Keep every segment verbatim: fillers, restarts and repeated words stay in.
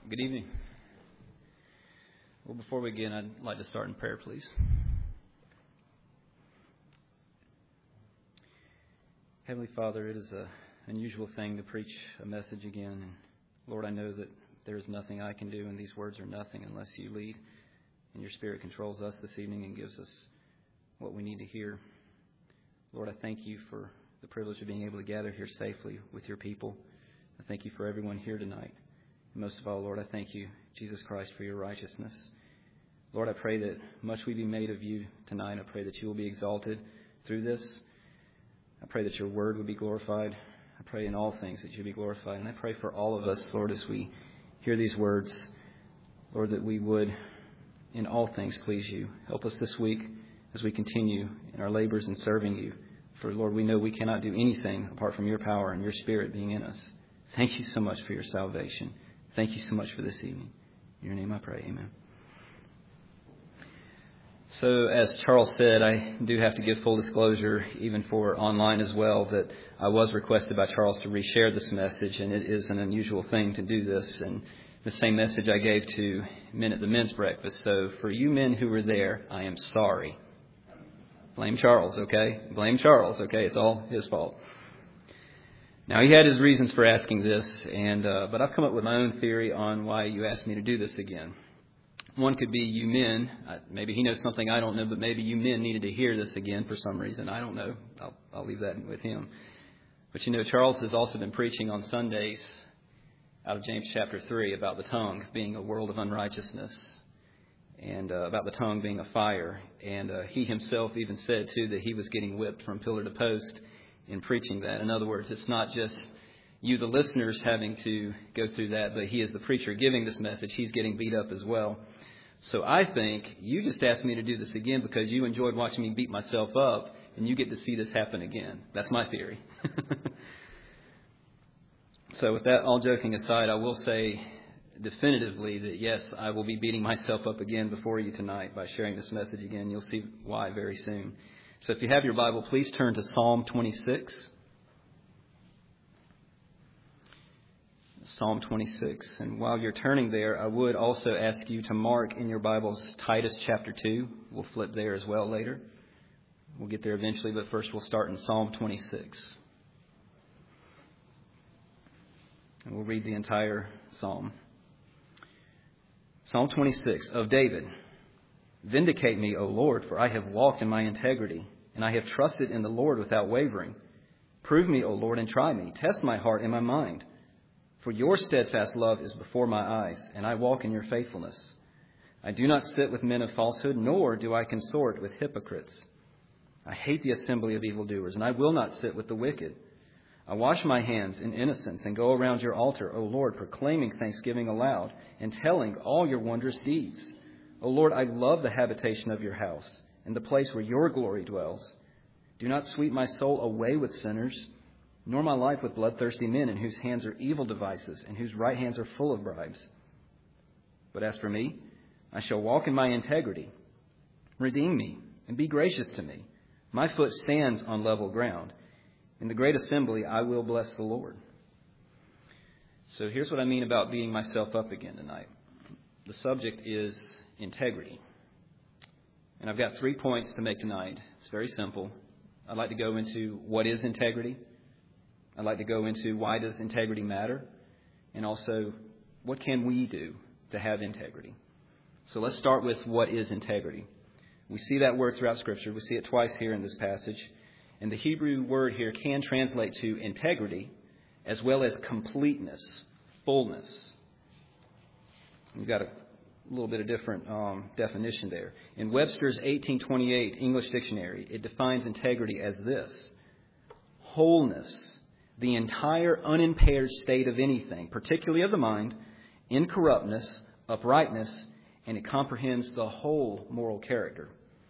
Good evening. Well, before we begin, I'd like to start in prayer, please. Heavenly Father, it is an unusual thing to preach a message again. And Lord, I know that there is nothing I can do, and these words are nothing unless you lead and your Spirit controls us this evening and gives us what we need to hear. Lord, I thank you for the privilege of being able to gather here safely with your people. I thank you for everyone here tonight. Most of all, Lord, I thank you, Jesus Christ, for your righteousness. Lord, I pray that much we be made of you tonight. I pray that you will be exalted through this. I pray that your word will be glorified. I pray in all things that you be glorified. And I pray for all of us, Lord, as we hear these words, Lord, that we would in all things please you. Help us this week as we continue in our labors in serving you. For, Lord, we know we cannot do anything apart from your power and your Spirit being in us. Thank you so much for your salvation. Thank you so much for this evening. In your name I pray. Amen. So as Charles said, I do have to give full disclosure, even for online as well, that I was requested by Charles to reshare this message, and it is an unusual thing to do this. And the same message I gave to men at the men's breakfast. So for you men who were there, I am sorry. Blame Charles, okay? Blame Charles, okay? It's all his fault. Now, he had his reasons for asking this, and uh, but I've come up with my own theory on why you asked me to do this again. One could be you men. Uh, maybe he knows something I don't know, but maybe you men needed to hear this again for some reason. I don't know. I'll, I'll leave that with him. But, you know, Charles has also been preaching on Sundays out of James chapter three about the tongue being a world of unrighteousness and uh, about the tongue being a fire. And uh, he himself even said, too, that he was getting whipped from pillar to post in preaching that. In other words, it's not just you, the listeners, having to go through that, but he is the preacher giving this message. He's getting beat up as well. So I think you just asked me to do this again because you enjoyed watching me beat myself up, and you get to see this happen again. That's my theory. So with that, all joking aside, I will say definitively that, yes, I will be beating myself up again before you tonight by sharing this message again. You'll see why very soon. So if you have your Bible, please turn to Psalm twenty-six. Psalm twenty-six. And while you're turning there, I would also ask you to mark in your Bibles Titus chapter two. We'll flip there as well later. We'll get there eventually, but first we'll start in Psalm twenty-six. And we'll read the entire psalm. Psalm twenty-six of David. Vindicate me, O Lord, for I have walked in my integrity, and I have trusted in the Lord without wavering. Prove me, O Lord, and try me. Test my heart and my mind. For your steadfast love is before my eyes, and I walk in your faithfulness. I do not sit with men of falsehood, nor do I consort with hypocrites. I hate the assembly of evildoers, and I will not sit with the wicked. I wash my hands in innocence and go around your altar, O Lord, proclaiming thanksgiving aloud and telling all your wondrous deeds. O Lord, I love the habitation of your house and the place where your glory dwells. Do not sweep my soul away with sinners, nor my life with bloodthirsty men in whose hands are evil devices and whose right hands are full of bribes. But as for me, I shall walk in my integrity. Redeem me and be gracious to me. My foot stands on level ground. In the great assembly, I will bless the Lord. So here's what I mean about beating myself up again tonight. The subject is integrity. And I've got three points to make tonight. It's very simple. I'd like to go into what is integrity. I'd like to go into why does integrity matter? And also, what can we do to have integrity? So let's start with what is integrity. We see that word throughout Scripture. We see it twice here in this passage. And the Hebrew word here can translate to integrity as well as completeness, fullness. You've got a little bit of different um, definition there. In Webster's eighteen twenty-eight English Dictionary, it defines integrity as this: wholeness, the entire unimpaired state of anything, particularly of the mind, incorruptness, uprightness, and it comprehends the whole moral character.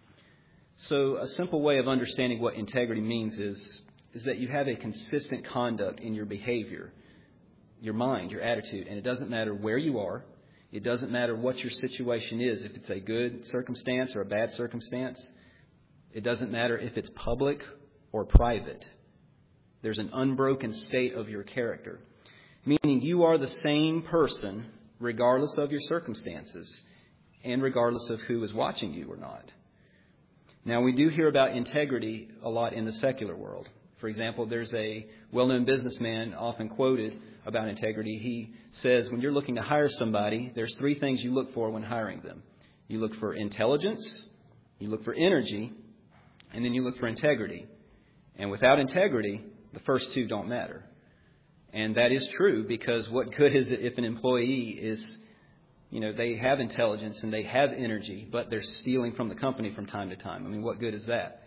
So a simple way of understanding what integrity means is, is that you have a consistent conduct in your behavior, your mind, your attitude, and it doesn't matter where you are. It doesn't matter what your situation is, if it's a good circumstance or a bad circumstance. It doesn't matter if it's public or private. There's an unbroken state of your character, meaning you are the same person regardless of your circumstances and regardless of who is watching you or not. Now, we do hear about integrity a lot in the secular world. For example, there's a well-known businessman often quoted about integrity. He says, when you're looking to hire somebody, there's three things you look for when hiring them. You look for intelligence, you look for energy, and then you look for integrity. And without integrity, the first two don't matter. And that is true, because what good is it if an employee is, you know, they have intelligence and they have energy, but they're stealing from the company from time to time? I mean, what good is that?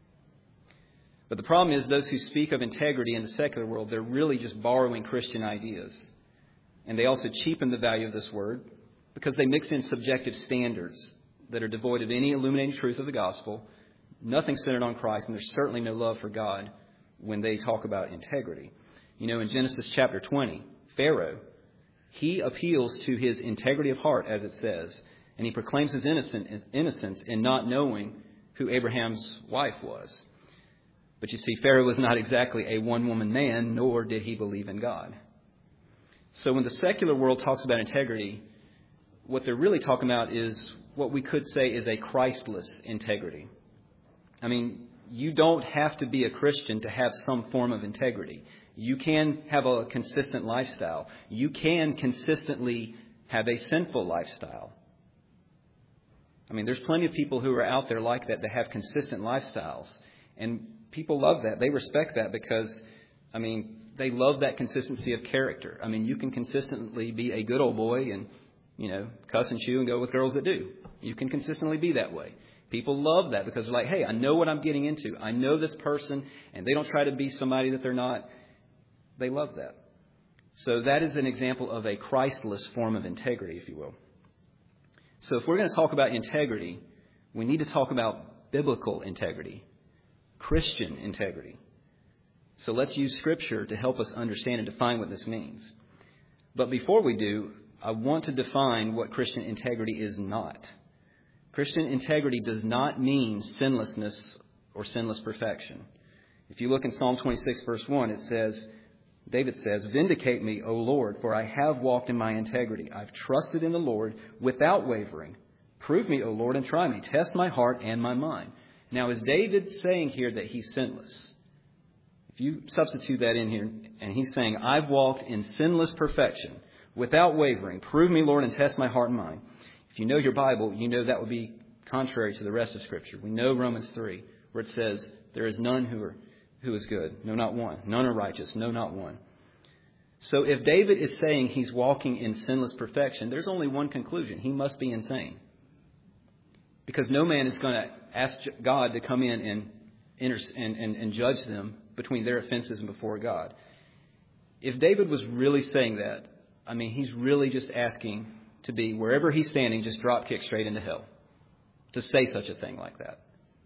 But the problem is those who speak of integrity in the secular world, they're really just borrowing Christian ideas. And they also cheapen the value of this word because they mix in subjective standards that are devoid of any illuminating truth of the gospel, nothing centered on Christ, and there's certainly no love for God when they talk about integrity. You know, in Genesis chapter twenty, Pharaoh, he appeals to his integrity of heart, as it says, and he proclaims his innocent, innocence in not knowing who Abraham's wife was. But you see, Pharaoh was not exactly a one-woman man, nor did he believe in God. So when the secular world talks about integrity, what they're really talking about is what we could say is a Christless integrity. I mean, you don't have to be a Christian to have some form of integrity. You can have a consistent lifestyle. You can consistently have a sinful lifestyle. I mean, there's plenty of people who are out there like that, that have consistent lifestyles. And people love that. They respect that because, I mean, they love that consistency of character. I mean, you can consistently be a good old boy and, you know, cuss and chew and go with girls that do. You can consistently be that way. People love that because they're like, hey, I know what I'm getting into. I know this person, and they don't try to be somebody that they're not. They love that. So that is an example of a Christless form of integrity, if you will. So if we're going to talk about integrity, we need to talk about biblical integrity, Christian integrity. So let's use Scripture to help us understand and define what this means. But before we do, I want to define what Christian integrity is not. Christian integrity does not mean sinlessness or sinless perfection. If you look in Psalm twenty-six, verse one, it says, David says, "Vindicate me, O Lord, for I have walked in my integrity. I've trusted in the Lord without wavering. Prove me, O Lord, and try me. Test my heart and my mind." Now, is David saying here that he's sinless? If you substitute that in here, and he's saying, I've walked in sinless perfection without wavering. Prove me, Lord, and test my heart and mind. If you know your Bible, you know that would be contrary to the rest of Scripture. We know Romans three, where it says, there is none who are who is good. No, not one. None are righteous. No, not one. So if David is saying he's walking in sinless perfection, there's only one conclusion. He must be insane. Because no man is going to ask God to come in and, and, and, and judge them between their offenses and before God. If David was really saying that, I mean, he's really just asking to be, wherever he's standing, just drop kick straight into hell. To say such a thing like that.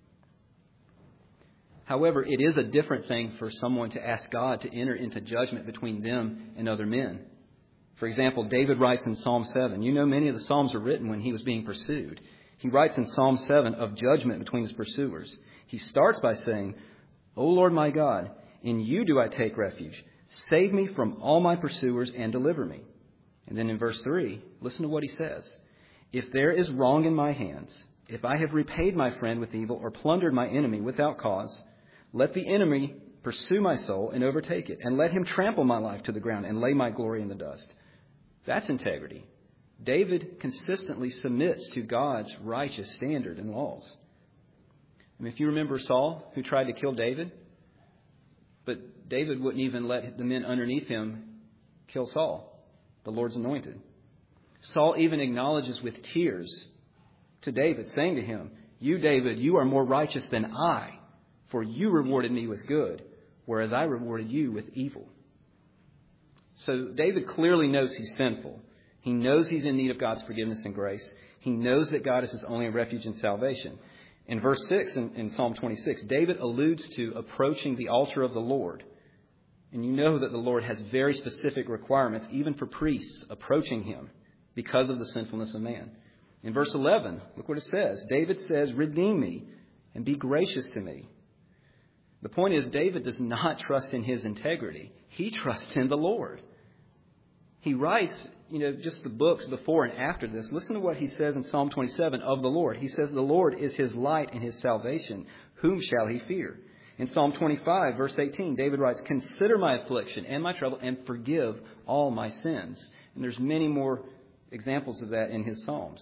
However, it is a different thing for someone to ask God to enter into judgment between them and other men. For example, David writes in Psalm seven. You know, many of the Psalms are written when he was being pursued. He writes in Psalm seven of judgment between his pursuers. He starts by saying, O Lord my God, in you do I take refuge. Save me from all my pursuers and deliver me. And then in verse three, listen to what he says. If there is wrong in my hands, if I have repaid my friend with evil or plundered my enemy without cause, let the enemy pursue my soul and overtake it, and let him trample my life to the ground and lay my glory in the dust. That's integrity. David consistently submits to God's righteous standard and laws. I mean, if you remember Saul, who tried to kill David, but David wouldn't even let the men underneath him kill Saul, the Lord's anointed. Saul even acknowledges with tears to David, saying to him, you, David, you are more righteous than I, for you rewarded me with good, whereas I rewarded you with evil. So David clearly knows he's sinful. He knows he's in need of God's forgiveness and grace. He knows that God is his only refuge and salvation. In verse six in, in Psalm twenty-six, David alludes to approaching the altar of the Lord. And you know that the Lord has very specific requirements, even for priests approaching him, because of the sinfulness of man. In verse eleven, look what it says. David says, redeem me and be gracious to me. The point is, David does not trust in his integrity. He trusts in the Lord. He writes, you know, just the books before and after this. Listen to what he says in Psalm twenty-seven of the Lord. He says, the Lord is his light and his salvation. Whom shall he fear? In Psalm twenty-five, verse eighteen, David writes, consider my affliction and my trouble and forgive all my sins. And there's many more examples of that in his Psalms.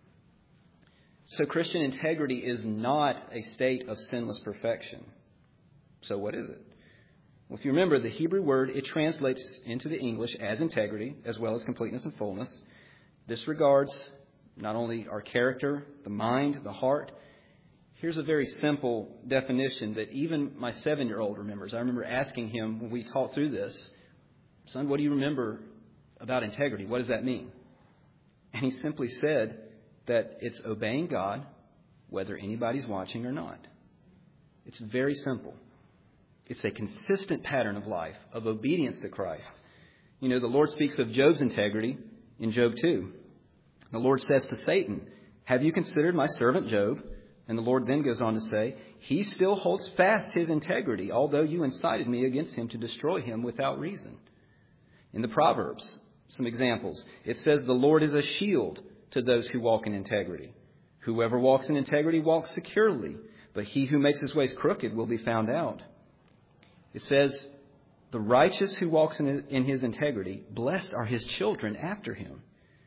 So Christian integrity is not a state of sinless perfection. So what is it? Well, if you remember, the Hebrew word, it translates into the English as integrity, as well as completeness and fullness. This regards not only our character, the mind, the heart. Here's a very simple definition that even my seven-year-old remembers. I remember asking him when we talked through this, son, what do you remember about integrity? What does that mean? And he simply said that it's obeying God, whether anybody's watching or not. It's very simple. It's a consistent pattern of life, of obedience to Christ. You know, the Lord speaks of Job's integrity in Job two. The Lord says to Satan, have you considered my servant Job? And the Lord then goes on to say, he still holds fast his integrity, although you incited me against him to destroy him without reason. In the Proverbs, some examples. It says, the Lord is a shield to those who walk in integrity. Whoever walks in integrity walks securely, but he who makes his ways crooked will be found out. It says, the righteous who walks in, in his integrity, blessed are his children after him.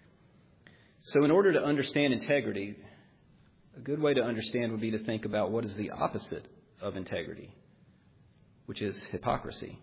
So in order to understand integrity, a good way to understand would be to think about what is the opposite of integrity, which is hypocrisy.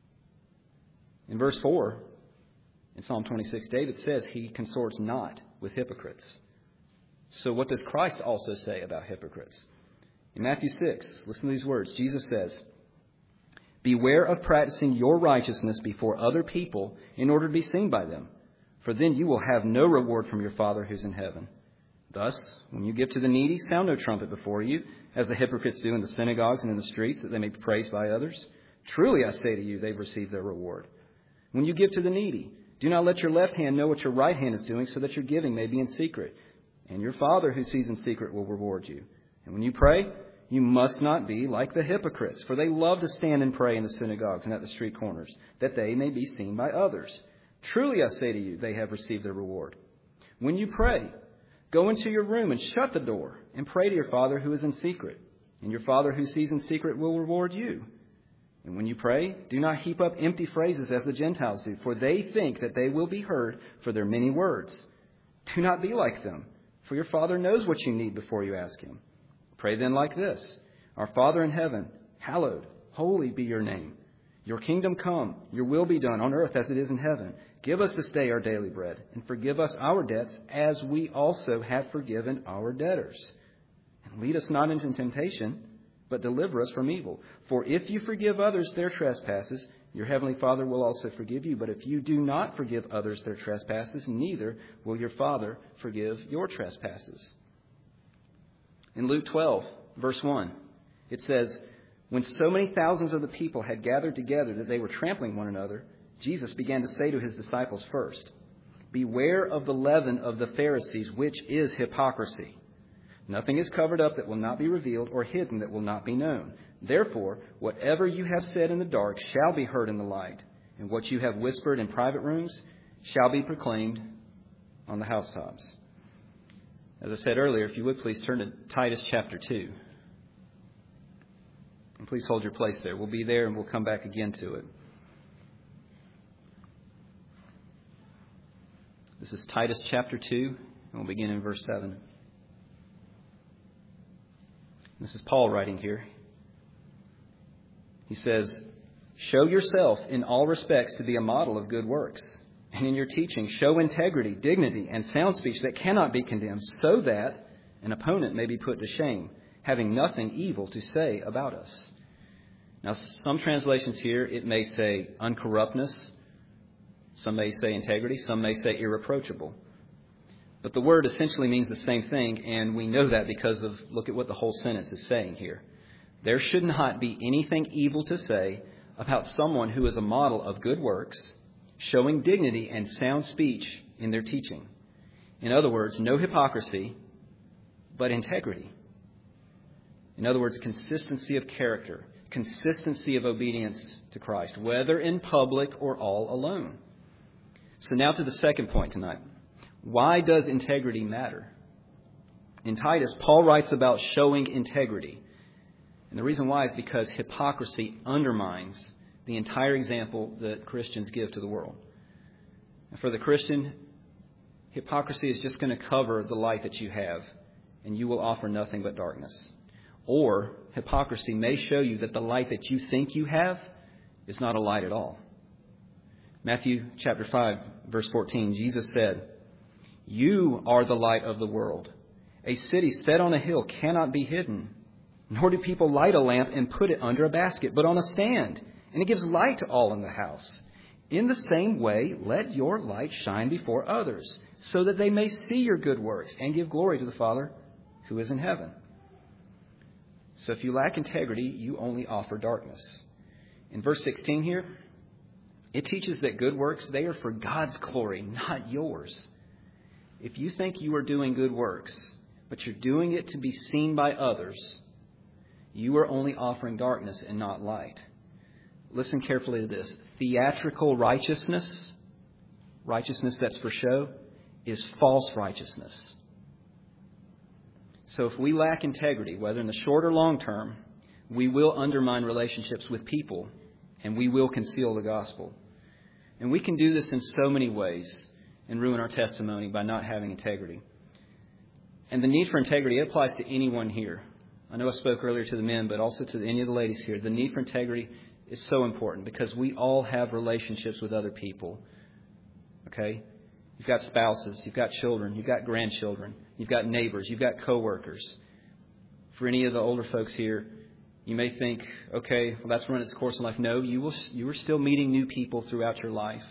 In verse four, in Psalm twenty-six, David says he consorts not with hypocrites. So what does Christ also say about hypocrites? In Matthew six, listen to these words. Jesus says, beware of practicing your righteousness before other people in order to be seen by them, for then you will have no reward from your Father who's in heaven. Thus, when you give to the needy, sound no trumpet before you, as the hypocrites do in the synagogues and in the streets, that they may be praised by others. Truly, I say to you, they've received their reward. When you give to the needy, do not let your left hand know what your right hand is doing, so that your giving may be in secret. And your Father who sees in secret will reward you. And when you pray, you must not be like the hypocrites, for they love to stand and pray in the synagogues and at the street corners, that they may be seen by others. Truly, I say to you, they have received their reward. When you pray, go into your room and shut the door and pray to your Father who is in secret. And your Father who sees in secret will reward you. And when you pray, do not heap up empty phrases as the Gentiles do, for they think that they will be heard for their many words. Do not be like them, for your Father knows what you need before you ask him. Pray then like this, our Father in heaven, hallowed, holy be your name. Your kingdom come, your will be done on earth as it is in heaven. Give us this day our daily bread, and forgive us our debts as we also have forgiven our debtors. And lead us not into temptation, but deliver us from evil. For if you forgive others their trespasses, your heavenly Father will also forgive you. But if you do not forgive others their trespasses, neither will your Father forgive your trespasses. In Luke twelve, verse one, it says, when so many thousands of the people had gathered together that they were trampling one another, Jesus began to say to his disciples first, beware of the leaven of the Pharisees, which is hypocrisy. Nothing is covered up that will not be revealed, or hidden that will not be known. Therefore, whatever you have said in the dark shall be heard in the light, and what you have whispered in private rooms shall be proclaimed on the housetops. As I said earlier, if you would please turn to Titus chapter two. And please hold your place there. We'll be there and we'll come back again to it. This is Titus chapter two, and we'll begin in verse seven. This is Paul writing here. He says, show yourself in all respects to be a model of good works. And in your teaching, show integrity, dignity, and sound speech that cannot be condemned, so that an opponent may be put to shame, having nothing evil to say about us. Now, some translations here, it may say uncorruptness. Some may say integrity. Some may say irreproachable. But the word essentially means the same thing, and we know that because of, look at what the whole sentence is saying here. There should not be anything evil to say about someone who is a model of good works, showing dignity and sound speech in their teaching. In other words, no hypocrisy, but integrity. In other words, consistency of character, consistency of obedience to Christ, whether in public or all alone. So now to the second point tonight. Why does integrity matter? In Titus, Paul writes about showing integrity. And the reason why is because hypocrisy undermines the entire example that Christians give to the world. And for the Christian, hypocrisy is just going to cover the light that you have, and you will offer nothing but darkness. Or hypocrisy may show you that the light that you think you have is not a light at all. Matthew chapter five, verse fourteen, Jesus said, "You are the light of the world. A city set on a hill cannot be hidden, nor do people light a lamp and put it under a basket, but on a stand, and it gives light to all in the house. In the same way, let your light shine before others, so that they may see your good works and give glory to the Father who is in heaven." So if you lack integrity, you only offer darkness. In verse sixteen here, it teaches that good works, they are for God's glory, not yours. If you think you are doing good works, but you're doing it to be seen by others, you are only offering darkness and not light. Listen carefully to this. Theatrical righteousness, righteousness that's for show, is false righteousness. So if we lack integrity, whether in the short or long term, we will undermine relationships with people, and we will conceal the gospel. And we can do this in so many ways and ruin our testimony by not having integrity. And the need for integrity, it applies to anyone here. I know I spoke earlier to the men, but also to any of the ladies here. The need for integrity is so important because we all have relationships with other people. Okay? You've got spouses, you've got children, you've got grandchildren, you've got neighbors, you've got coworkers. For any of the older folks here, you may think, okay, well, that's run its course in life. No, you will. You are still meeting new people throughout your life.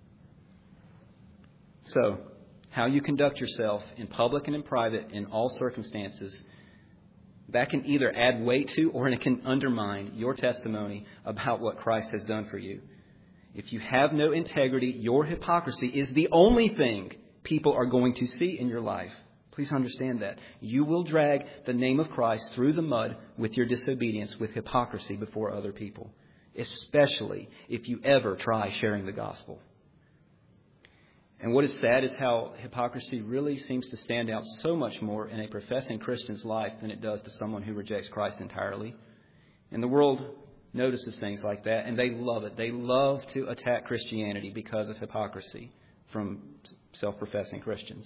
So, how you conduct yourself in public and in private in all circumstances, that can either add weight to or it can undermine your testimony about what Christ has done for you. If you have no integrity, your hypocrisy is the only thing people are going to see in your life. Please understand that. You will drag the name of Christ through the mud with your disobedience, with hypocrisy before other people, especially if you ever try sharing the gospel. And what is sad is how hypocrisy really seems to stand out so much more in a professing Christian's life than it does to someone who rejects Christ entirely. And the world notices things like that, and they love it. They love to attack Christianity because of hypocrisy from self-professing Christians.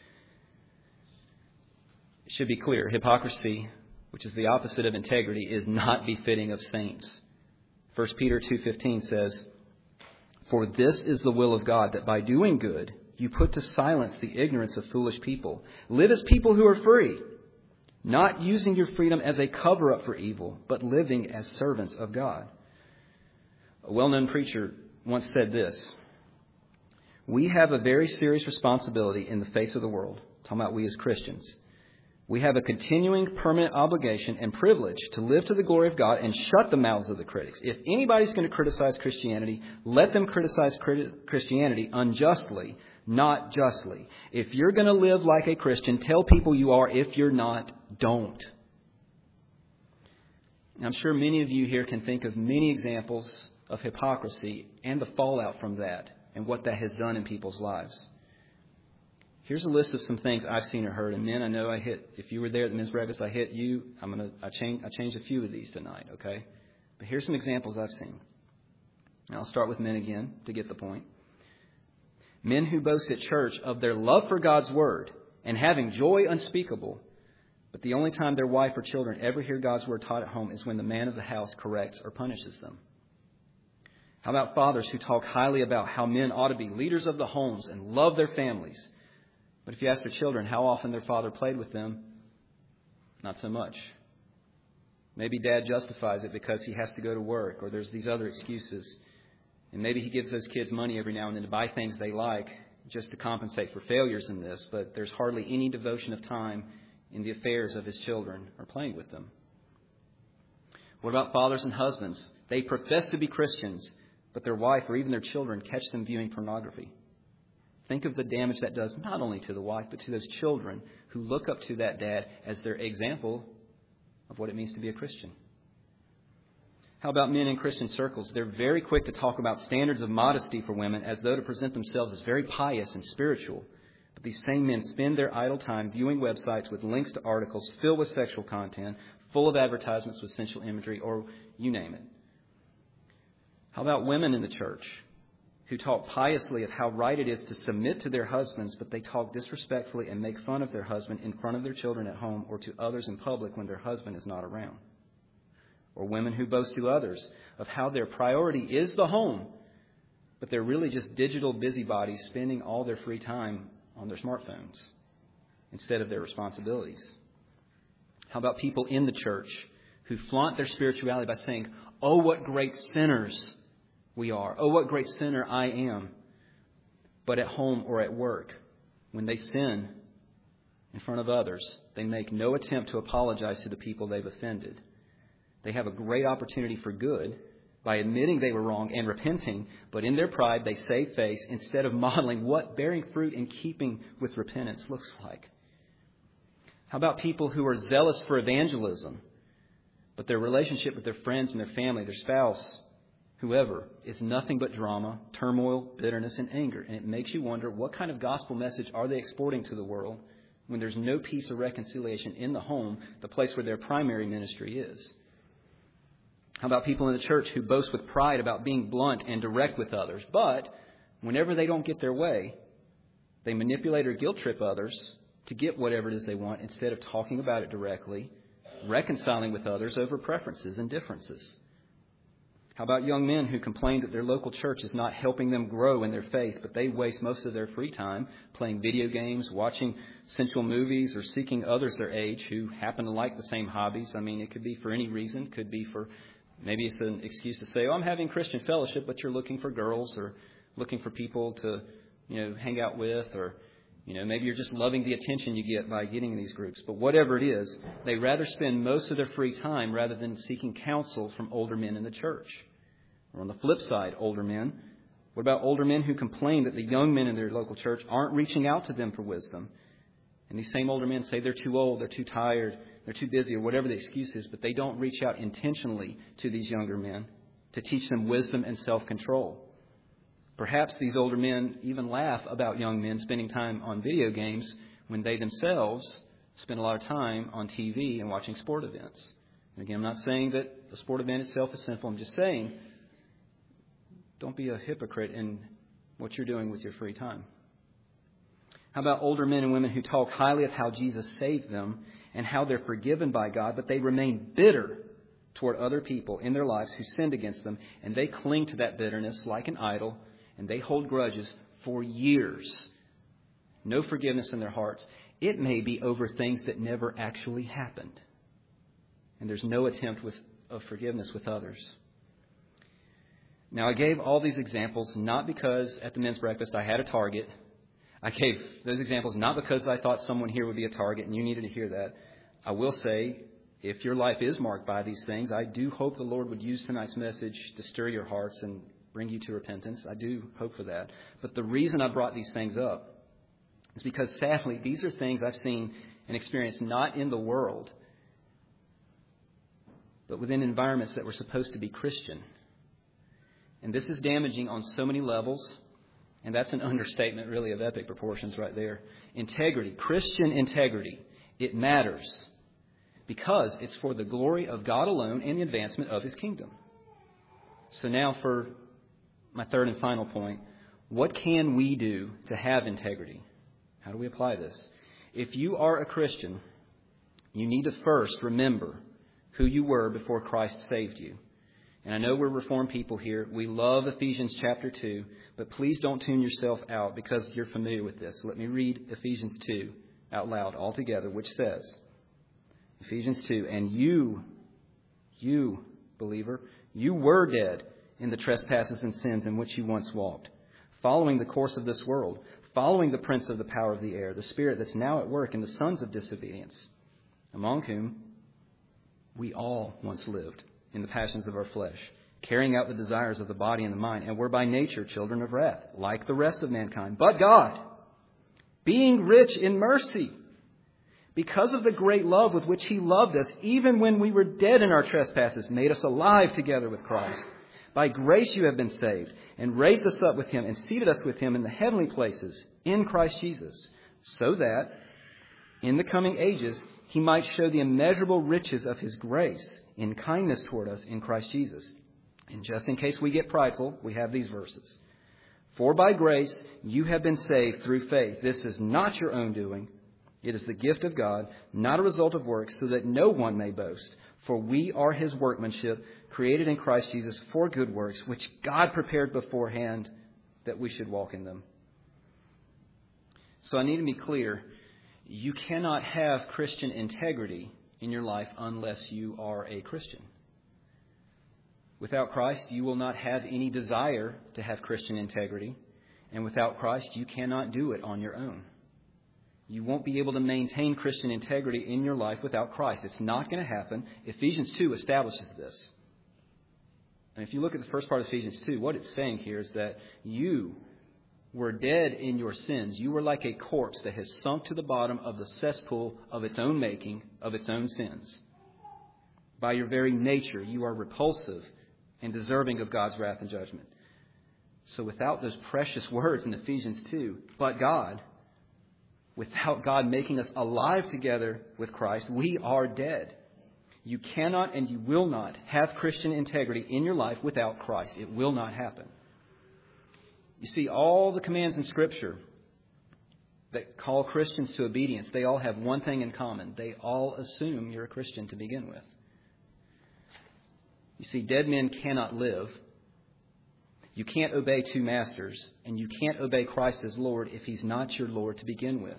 It should be clear, hypocrisy, which is the opposite of integrity, is not befitting of saints. First Peter two fifteen says, "For this is the will of God, that by doing good you put to silence the ignorance of foolish people. Live as people who are free, not using your freedom as a cover-up for evil, but living as servants of God." A well-known preacher once said this: "We have a very serious responsibility in the face of the world," talking about we as Christians. "We have a continuing permanent obligation and privilege to live to the glory of God and shut the mouths of the critics. If anybody's going to criticize Christianity, let them criticize Christianity unjustly, not justly. If you're going to live like a Christian, tell people you are. If you're not, don't." I'm sure many of you here can think of many examples of hypocrisy and the fallout from that and what that has done in people's lives. Here's a list of some things I've seen or heard. And men, I know I hit, if you were there at the men's breakfast, I hit you. I'm going to, I change, I changed a few of these tonight, okay? But here's some examples I've seen. And I'll start with men again to get the point. Men who boast at church of their love for God's word and having joy unspeakable, but the only time their wife or children ever hear God's word taught at home is when the man of the house corrects or punishes them. How about fathers who talk highly about how men ought to be leaders of the homes and love their families? But if you ask their children how often their father played with them, not so much. Maybe dad justifies it because he has to go to work or there's these other excuses. And maybe he gives those kids money every now and then to buy things they like just to compensate for failures in this. But there's hardly any devotion of time in the affairs of his children or playing with them. What about fathers and husbands? They profess to be Christians, but their wife or even their children catch them viewing pornography. Think of the damage that does not only to the wife, but to those children who look up to that dad as their example of what it means to be a Christian. How about men in Christian circles? They're very quick to talk about standards of modesty for women as though to present themselves as very pious and spiritual. But these same men spend their idle time viewing websites with links to articles filled with sexual content, full of advertisements with sensual imagery, or you name it. How about women in the church who talk piously of how right it is to submit to their husbands, but they talk disrespectfully and make fun of their husband in front of their children at home or to others in public when their husband is not around? Or women who boast to others of how their priority is the home, but they're really just digital busybodies spending all their free time on their smartphones instead of their responsibilities. How about people in the church who flaunt their spirituality by saying, "Oh, what great sinners we are. Oh, what great sinner I am." But at home or at work, when they sin in front of others, they make no attempt to apologize to the people they've offended. They have a great opportunity for good by admitting they were wrong and repenting, but in their pride they save face instead of modeling what bearing fruit in keeping with repentance looks like. How about people who are zealous for evangelism, but their relationship with their friends and their family, their spouse, whoever, is nothing but drama, turmoil, bitterness, and anger? And it makes you wonder, what kind of gospel message are they exporting to the world when there's no peace or reconciliation in the home, the place where their primary ministry is? How about people in the church who boast with pride about being blunt and direct with others, but whenever they don't get their way, they manipulate or guilt trip others to get whatever it is they want instead of talking about it directly, reconciling with others over preferences and differences? How about young men who complain that their local church is not helping them grow in their faith, but they waste most of their free time playing video games, watching sensual movies, or seeking others their age who happen to like the same hobbies? I mean, it could be for any reason. Could be for, maybe it's an excuse to say, "Oh, I'm having Christian fellowship," but you're looking for girls or looking for people to, you know, hang out with, or, you know, maybe you're just loving the attention you get by getting in these groups. But whatever it is, they rather spend most of their free time rather than seeking counsel from older men in the church. Or on the flip side, older men. What about older men who complain that the young men in their local church aren't reaching out to them for wisdom? And these same older men say they're too old, they're too tired, they're too busy, or whatever the excuse is, but they don't reach out intentionally to these younger men to teach them wisdom and self-control. Perhaps these older men even laugh about young men spending time on video games when they themselves spend a lot of time on T V and watching sport events. And again, I'm not saying that the sport event itself is sinful. I'm just saying, don't be a hypocrite in what you're doing with your free time. How about older men and women who talk highly of how Jesus saved them and how they're forgiven by God, but they remain bitter toward other people in their lives who sinned against them, and they cling to that bitterness like an idol, and they hold grudges for years. No forgiveness in their hearts. It may be over things that never actually happened. And there's no attempt with, of forgiveness with others. Now, I gave all these examples not because at the men's breakfast I had a target. I gave those examples not because I thought someone here would be a target and you needed to hear that. I will say, if your life is marked by these things, I do hope the Lord would use tonight's message to stir your hearts and bring you to repentance. I do hope for that. But the reason I brought these things up is because, sadly, these are things I've seen and experienced not in the world, but within environments that were supposed to be Christian. And this is damaging on so many levels, and that's an understatement, really, of epic proportions right there. Integrity, Christian integrity, it matters because it's for the glory of God alone and the advancement of His kingdom. So now for my third and final point, what can we do to have integrity? How do we apply this? If you are a Christian, you need to first remember who you were before Christ saved you. And I know we're Reformed people here. We love Ephesians chapter two, but please don't tune yourself out because you're familiar with this. So let me read Ephesians two out loud all together, which says, Ephesians two, and you, you, believer, you were dead in the trespasses and sins in which you once walked, following the course of this world, following the prince of the power of the air, the spirit that's now at work in the sons of disobedience, among whom we all once lived in the passions of our flesh, carrying out the desires of the body and the mind, and were by nature children of wrath, like the rest of mankind. But God, being rich in mercy, because of the great love with which he loved us, even when we were dead in our trespasses, made us alive together with Christ. By grace you have been saved, and raised us up with him, and seated us with him in the heavenly places in Christ Jesus, so that in the coming ages he might show the immeasurable riches of his grace in kindness toward us in Christ Jesus. And just in case we get prideful, we have these verses. For by grace you have been saved through faith. This is not your own doing. It is the gift of God, not a result of works, so that no one may boast. For we are his workmanship, created in Christ Jesus for good works, which God prepared beforehand that we should walk in them. So I need to be clear. You cannot have Christian integrity in your life unless you are a Christian. Without Christ, you will not have any desire to have Christian integrity. And without Christ, you cannot do it on your own. You won't be able to maintain Christian integrity in your life without Christ. It's not going to happen. Ephesians two establishes this. And if you look at the first part of Ephesians two, what it's saying here is that you were dead in your sins. You were like a corpse that has sunk to the bottom of the cesspool of its own making, of its own sins. By your very nature, you are repulsive and deserving of God's wrath and judgment. So without those precious words in Ephesians two, but God, without God making us alive together with Christ, we are dead. You cannot and you will not have Christian integrity in your life without Christ. It will not happen. You see, all the commands in Scripture that call Christians to obedience, they all have one thing in common. They all assume you're a Christian to begin with. You see, dead men cannot live. You can't obey two masters, and you can't obey Christ as Lord if he's not your Lord to begin with.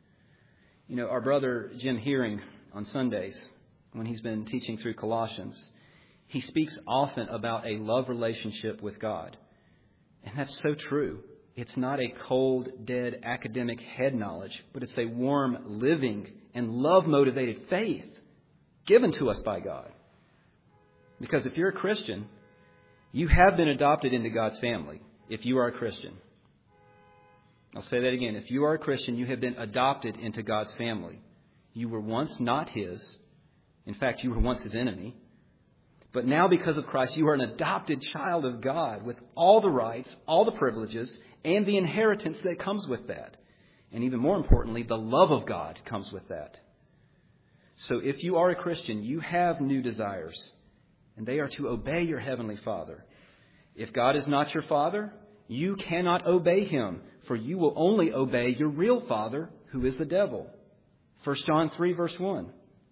You know, our brother Jim Hearing on Sundays, when he's been teaching through Colossians, he speaks often about a love relationship with God. And that's so true. It's not a cold, dead, academic head knowledge, but it's a warm, living, and love-motivated faith given to us by God. Because if you're a Christian, you have been adopted into God's family if you are a Christian. I'll say that again. If you are a Christian, you have been adopted into God's family. You were once not his. In fact, you were once his enemy. But now because of Christ, you are an adopted child of God with all the rights, all the privileges, and the inheritance that comes with that. And even more importantly, the love of God comes with that. So if you are a Christian, you have new desires. And they are to obey your heavenly Father. If God is not your Father, you cannot obey him, for you will only obey your real father, who is the devil. First John three, verse one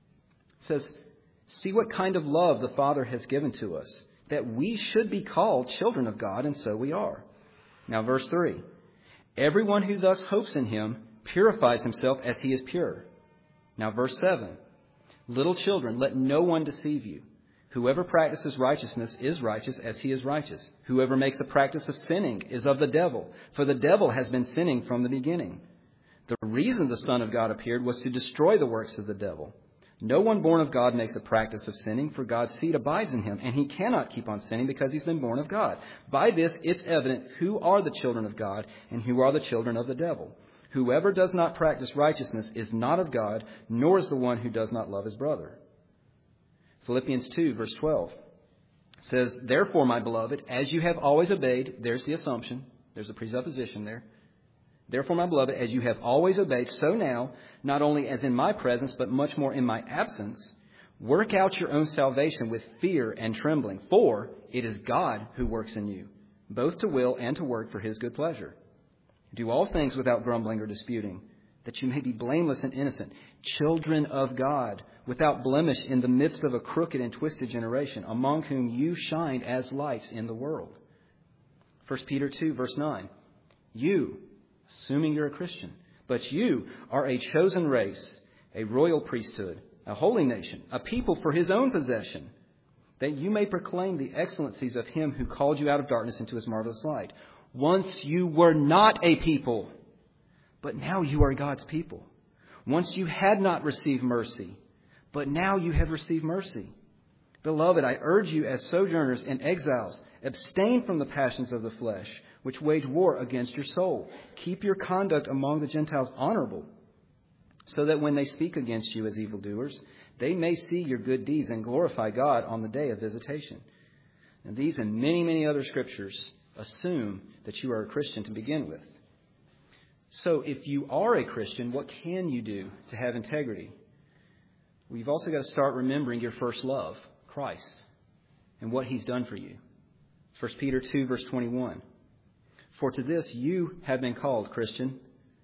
says, see what kind of love the Father has given to us, that we should be called children of God, and so we are. Now, verse three, everyone who thus hopes in him purifies himself as he is pure. Now, verse seven, little children, let no one deceive you. Whoever practices righteousness is righteous as he is righteous. Whoever makes a practice of sinning is of the devil, for the devil has been sinning from the beginning. The reason the Son of God appeared was to destroy the works of the devil. No one born of God makes a practice of sinning, for God's seed abides in him, and he cannot keep on sinning because he's been born of God. By this it's evident who are the children of God and who are the children of the devil. Whoever does not practice righteousness is not of God, nor is the one who does not love his brother. Philippians two, verse twelve says, therefore, my beloved, as you have always obeyed, there's the assumption, there's a presupposition there. Therefore, my beloved, as you have always obeyed, so now, not only as in my presence, but much more in my absence, work out your own salvation with fear and trembling, for it is God who works in you, both to will and to work for his good pleasure. Do all things without grumbling or disputing, that you may be blameless and innocent, children of God, without blemish in the midst of a crooked and twisted generation, among whom you shine as lights in the world. First Peter two, verse nine, you, assuming you're a Christian, but you are a chosen race, a royal priesthood, a holy nation, a people for his own possession, that you may proclaim the excellencies of him who called you out of darkness into his marvelous light. Once you were not a people, but now you are God's people. Once you had not received mercy, but now you have received mercy. Beloved, I urge you as sojourners and exiles, abstain from the passions of the flesh, which wage war against your soul. Keep your conduct among the Gentiles honorable, so that when they speak against you as evildoers, they may see your good deeds and glorify God on the day of visitation. And these and many, many other scriptures assume that you are a Christian to begin with. So if you are a Christian, what can you do to have integrity? Well, you've also got to start remembering your first love, Christ, and what he's done for you. First Peter two, verse twenty-one. For to this you have been called, Christian,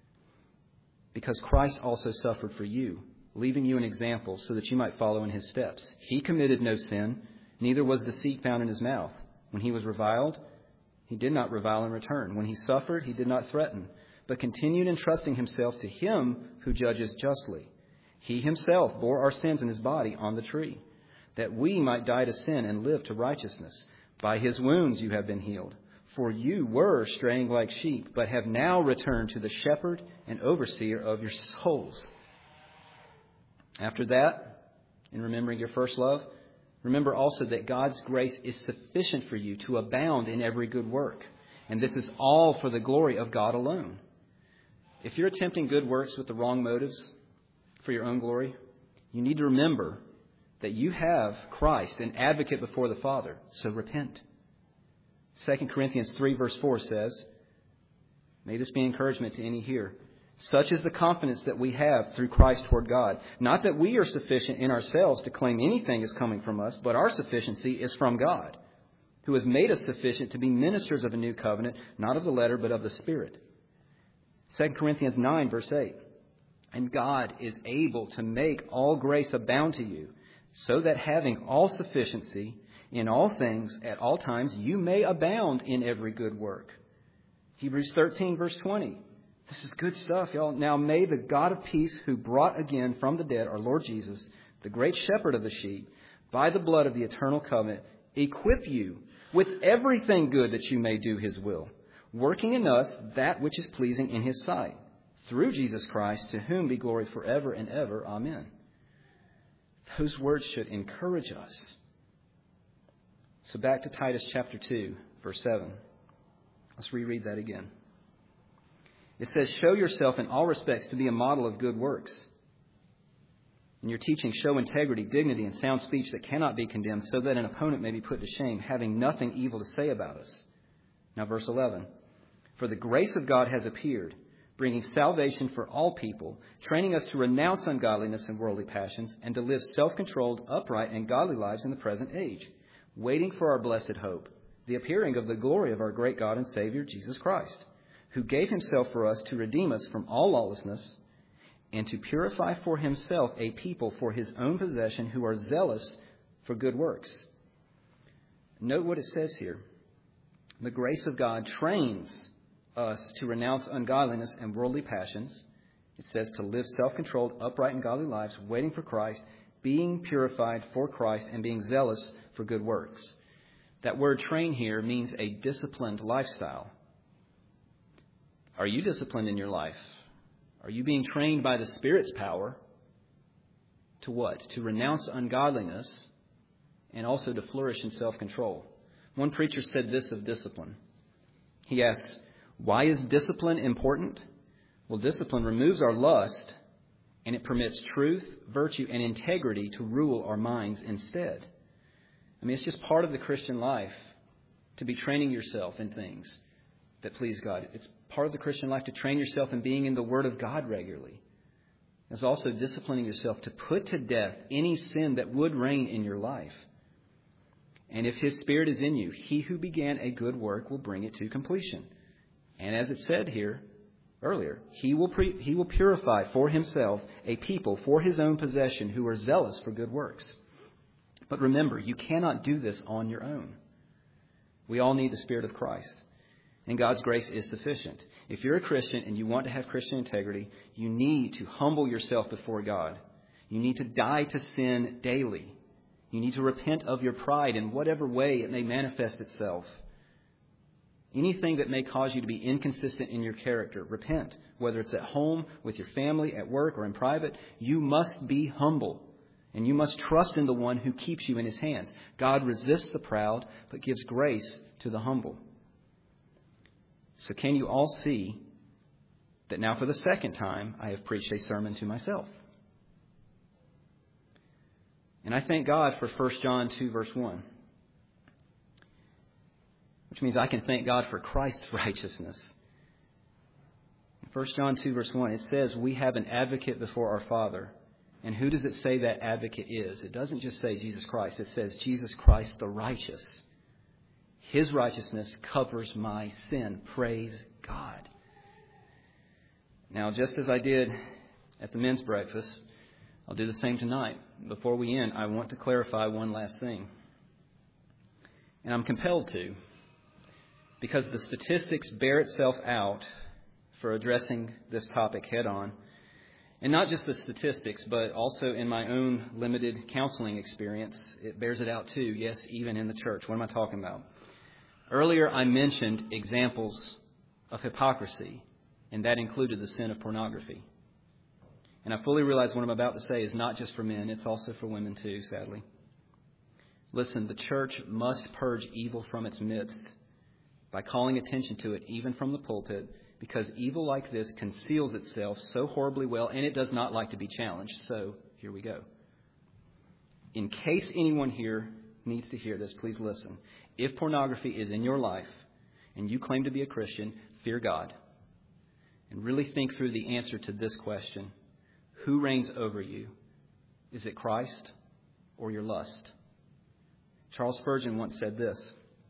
because Christ also suffered for you, leaving you an example so that you might follow in his steps. He committed no sin, neither was deceit found in his mouth. When he was reviled, he did not revile in return. When he suffered, he did not threaten, but continued entrusting himself to him who judges justly. He himself bore our sins in his body on the tree, that we might die to sin and live to righteousness. By his wounds you have been healed. For you were straying like sheep, but have now returned to the shepherd and overseer of your souls. After that, in remembering your first love, remember also that God's grace is sufficient for you to abound in every good work. And this is all for the glory of God alone. If you're attempting good works with the wrong motives for your own glory, you need to remember that you have Christ, an advocate before the Father. So repent. Second Corinthians three, verse four says, may this be encouragement to any here. Such is the confidence that we have through Christ toward God. Not that we are sufficient in ourselves to claim anything is coming from us, but our sufficiency is from God, who has made us sufficient to be ministers of a new covenant, not of the letter, but of the Spirit. Second Corinthians nine, verse eight. And God is able to make all grace abound to you, so that having all sufficiency in all things at all times, you may abound in every good work. Hebrews thirteen, verse twenty. This is good stuff, y'all. Now may the God of peace, who brought again from the dead our Lord Jesus, the great shepherd of the sheep, by the blood of the eternal covenant, equip you with everything good that you may do his will, working in us that which is pleasing in his sight, through Jesus Christ, to whom be glory forever and ever. Amen. Those words should encourage us. So back to Titus chapter two, verse seven. Let's reread that again. It says, show yourself in all respects to be a model of good works. In your teaching, show integrity, dignity, and sound speech that cannot be condemned, so that an opponent may be put to shame, having nothing evil to say about us. Now, verse eleven. For the grace of God has appeared, bringing salvation for all people, training us to renounce ungodliness and worldly passions, and to live self-controlled, upright, and godly lives in the present age, waiting for our blessed hope, the appearing of the glory of our great God and Savior, Jesus Christ, who gave himself for us to redeem us from all lawlessness and to purify for himself a people for his own possession who are zealous for good works. Note what it says here. The grace of God trains us to renounce ungodliness and worldly passions. It says to live self-controlled, upright, and godly lives, waiting for Christ, being purified for Christ, and being zealous for good works. That word train here means a disciplined lifestyle. Are you disciplined in your life? Are you being trained by the Spirit's power to what? To renounce ungodliness and also to flourish in self-control. One preacher said this of discipline. He asks, why is discipline important? Well, discipline removes our lust and it permits truth, virtue, and integrity to rule our minds instead. I mean, it's just part of the Christian life to be training yourself in things that please God. It's part of the Christian life to train yourself in being in the Word of God regularly. It's also disciplining yourself to put to death any sin that would reign in your life. And if His Spirit is in you, He who began a good work will bring it to completion. And as it said here earlier, He will pre- He will purify for Himself a people for His own possession who are zealous for good works. But remember, you cannot do this on your own. We all need the Spirit of Christ. And God's grace is sufficient. If you're a Christian and you want to have Christian integrity, you need to humble yourself before God. You need to die to sin daily. You need to repent of your pride in whatever way it may manifest itself. Anything that may cause you to be inconsistent in your character, repent. Whether it's at home, with your family, at work, or in private, you must be humble. And you must trust in the one who keeps you in His hands. God resists the proud, but gives grace to the humble. So can you all see that now for the second time I have preached a sermon to myself. And I thank God for First John two, verse one, which means I can thank God for Christ's righteousness. First John two, verse one, it says, we have an advocate before our Father. And who does it say that advocate is? It doesn't just say Jesus Christ. It says Jesus Christ the righteous. His righteousness covers my sin. Praise God. Now, just as I did at the men's breakfast, I'll do the same tonight. Before we end, I want to clarify one last thing. And I'm compelled to, because the statistics bear itself out for addressing this topic head on. And not just the statistics, but also in my own limited counseling experience, it bears it out too. Yes, even in the church. What am I talking about? Earlier, I mentioned examples of hypocrisy, and that included the sin of pornography. And I fully realize what I'm about to say is not just for men, it's also for women too, sadly. Listen, the church must purge evil from its midst by calling attention to it, even from the pulpit, because evil like this conceals itself so horribly well, and it does not like to be challenged. So, here we go. In case anyone here needs to hear this, please listen. If pornography is in your life, and you claim to be a Christian, fear God. And really think through the answer to this question. Who reigns over you? Is it Christ or your lust? Charles Spurgeon once said this.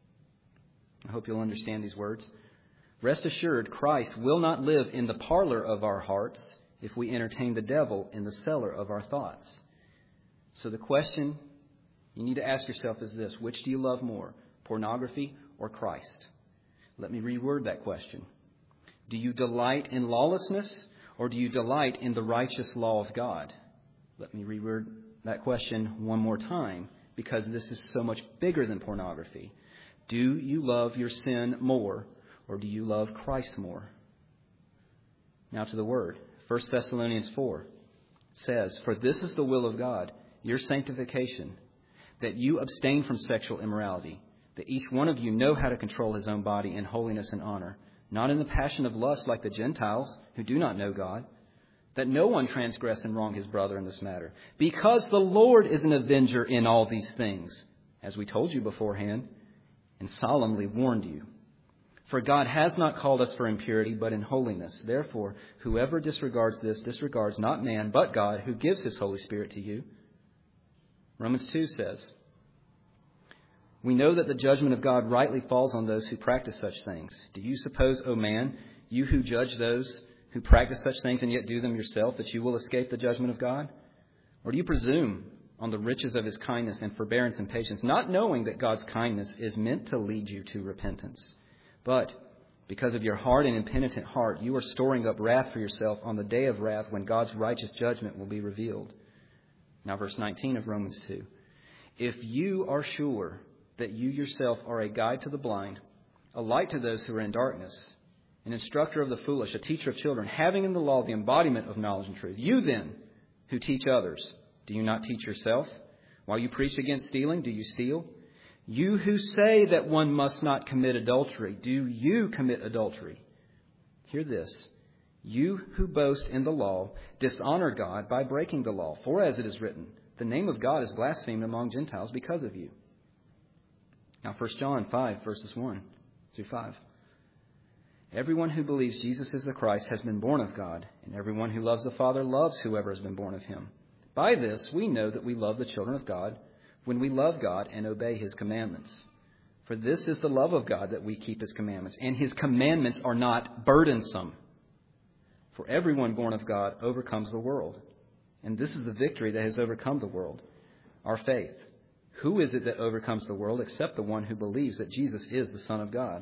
I hope you'll understand these words. Rest assured, Christ will not live in the parlor of our hearts if we entertain the devil in the cellar of our thoughts. So the question you need to ask yourself is this: which do you love more, pornography or Christ? Let me reword that question. Do you delight in lawlessness, or do you delight in the righteous law of God? Let me reword that question one more time, because this is so much bigger than pornography. Do you love your sin more, or do you love Christ more? Now to the Word. First Thessalonians four says, for this is the will of God, your sanctification, that you abstain from sexual immorality, that each one of you know how to control his own body in holiness and honor, not in the passion of lust like the Gentiles who do not know God, that no one transgress and wrong his brother in this matter, because the Lord is an avenger in all these things, as we told you beforehand and solemnly warned you. For God has not called us for impurity, but in holiness. Therefore, whoever disregards this disregards not man, but God, who gives his Holy Spirit to you. Romans two says, we know that the judgment of God rightly falls on those who practice such things. Do you suppose, O man, you who judge those who practice such things and yet do them yourself, that you will escape the judgment of God? Or do you presume on the riches of his kindness and forbearance and patience, not knowing that God's kindness is meant to lead you to repentance? But because of your hard and impenitent heart, you are storing up wrath for yourself on the day of wrath when God's righteous judgment will be revealed. Now, verse nineteen of Romans two. If you are sure that you yourself are a guide to the blind, a light to those who are in darkness, an instructor of the foolish, a teacher of children, having in the law the embodiment of knowledge and truth, you then who teach others, do you not teach yourself? While you preach against stealing, do you steal? You who say that one must not commit adultery, do you commit adultery? Hear this. You who boast in the law dishonor God by breaking the law. For as it is written, the name of God is blasphemed among Gentiles because of you. Now, First John five, verses one through five. Everyone who believes Jesus is the Christ has been born of God, and everyone who loves the Father loves whoever has been born of him. By this we know that we love the children of God, when we love God and obey his commandments. For this is the love of God, that we keep his commandments, and his commandments are not burdensome. For everyone born of God overcomes the world. And this is the victory that has overcome the world, our faith. Who is it that overcomes the world except the one who believes that Jesus is the Son of God?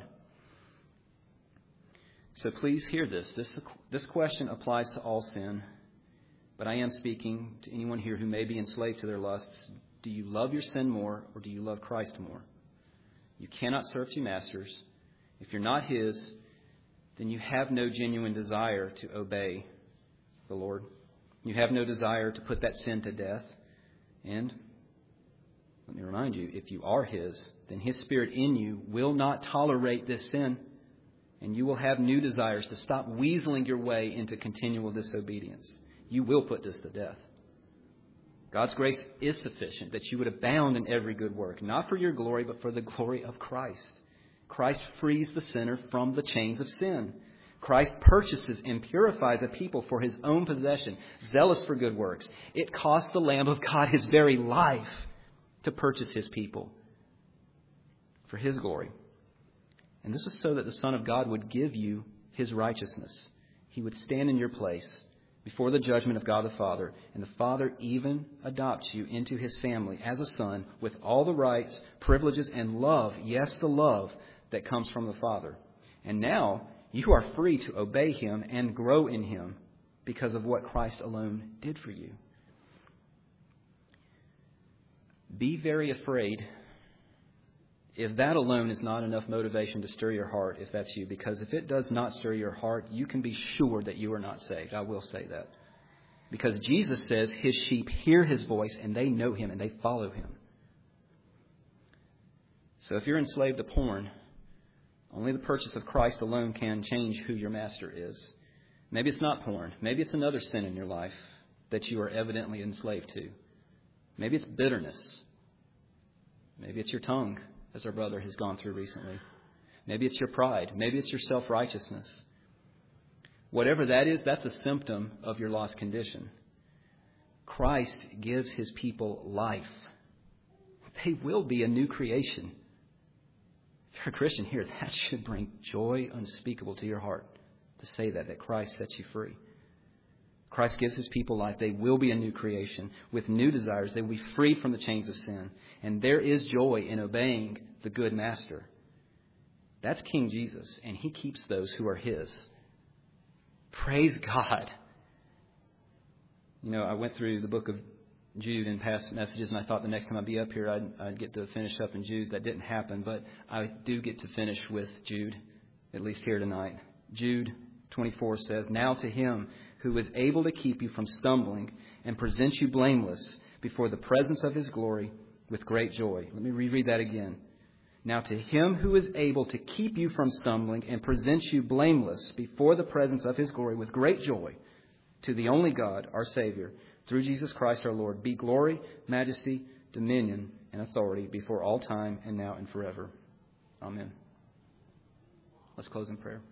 So please hear this. This, this question applies to all sin, but I am speaking to anyone here who may be enslaved to their lusts. Do you love your sin more, or do you love Christ more? You cannot serve two masters. If you're not his, then you have no genuine desire to obey the Lord. You have no desire to put that sin to death. And let me remind you, if you are his, then his Spirit in you will not tolerate this sin. And you will have new desires to stop weaseling your way into continual disobedience. You will put this to death. God's grace is sufficient that you would abound in every good work, not for your glory, but for the glory of Christ. Christ frees the sinner from the chains of sin. Christ purchases and purifies a people for his own possession, zealous for good works. It cost the Lamb of God his very life to purchase his people for his glory. And this is so that the Son of God would give you his righteousness. He would stand in your place before the judgment of God the Father. And the Father even adopts you into his family as a son with all the rights, privileges, and love. Yes, the love that comes from the Father. And now you are free to obey him and grow in him because of what Christ alone did for you. Be very afraid if that alone is not enough motivation to stir your heart, if that's you. Because if it does not stir your heart, you can be sure that you are not saved. I will say that. Because Jesus says his sheep hear his voice and they know him and they follow him. So if you're enslaved to porn, only the purchase of Christ alone can change who your master is. Maybe it's not porn. Maybe it's another sin in your life that you are evidently enslaved to. Maybe it's bitterness. Maybe it's your tongue, as our brother has gone through recently. Maybe it's your pride. Maybe it's your self-righteousness. Whatever that is, that's a symptom of your lost condition. Christ gives his people life. They will be a new creation. If you're a Christian here, that should bring joy unspeakable to your heart to say that, that Christ sets you free. Christ gives his people life. They will be a new creation with new desires. They will be freed from the chains of sin. And there is joy in obeying the good master. That's King Jesus, and he keeps those who are his. Praise God. You know, I went through the book of Jude in past messages, and I thought the next time I'd be up here, I'd, I'd get to finish up in Jude. That didn't happen, but I do get to finish with Jude, at least here tonight. Jude twenty-four says, "Now to him who is able to keep you from stumbling and present you blameless before the presence of his glory with great joy." Let me reread that again. "Now to him who is able to keep you from stumbling and present you blameless before the presence of his glory with great joy, to the only God, our Savior, through Jesus Christ our Lord, be glory, majesty, dominion, and authority before all time and now and forever. Amen." Let's close in prayer.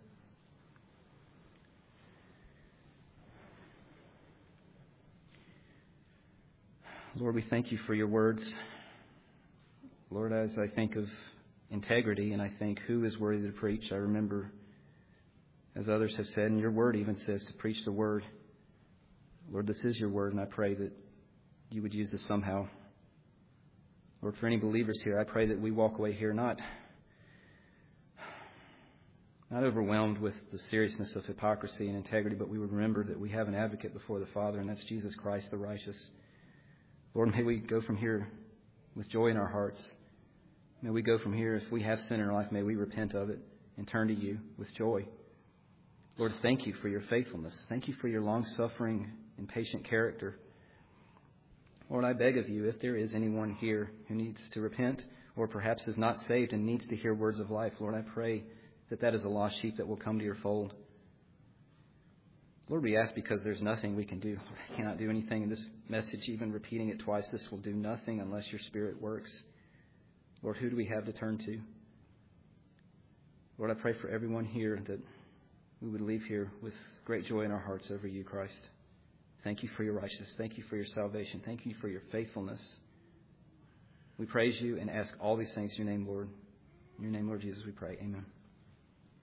Lord, we thank you for your words. Lord, as I think of integrity and I think who is worthy to preach, I remember, as others have said, and your word even says to preach the word. Lord, this is your word, and I pray that you would use this somehow. Lord, for any believers here, I pray that we walk away here not, not overwhelmed with the seriousness of hypocrisy and integrity, but we would remember that we have an advocate before the Father, and that's Jesus Christ, the righteous. Lord, may we go from here with joy in our hearts. May we go from here, if we have sin in our life, may we repent of it and turn to you with joy. Lord, thank you for your faithfulness. Thank you for your long-suffering and patient character. Lord, I beg of you, if there is anyone here who needs to repent or perhaps is not saved and needs to hear words of life, Lord, I pray that that is a lost sheep that will come to your fold. Lord, we ask because there's nothing we can do. Lord, I cannot do anything in this message, even repeating it twice. This will do nothing unless your Spirit works. Lord, who do we have to turn to? Lord, I pray for everyone here that we would leave here with great joy in our hearts over you, Christ. Thank you for your righteousness. Thank you for your salvation. Thank you for your faithfulness. We praise you and ask all these things in your name, Lord. In your name, Lord Jesus, we pray. Amen.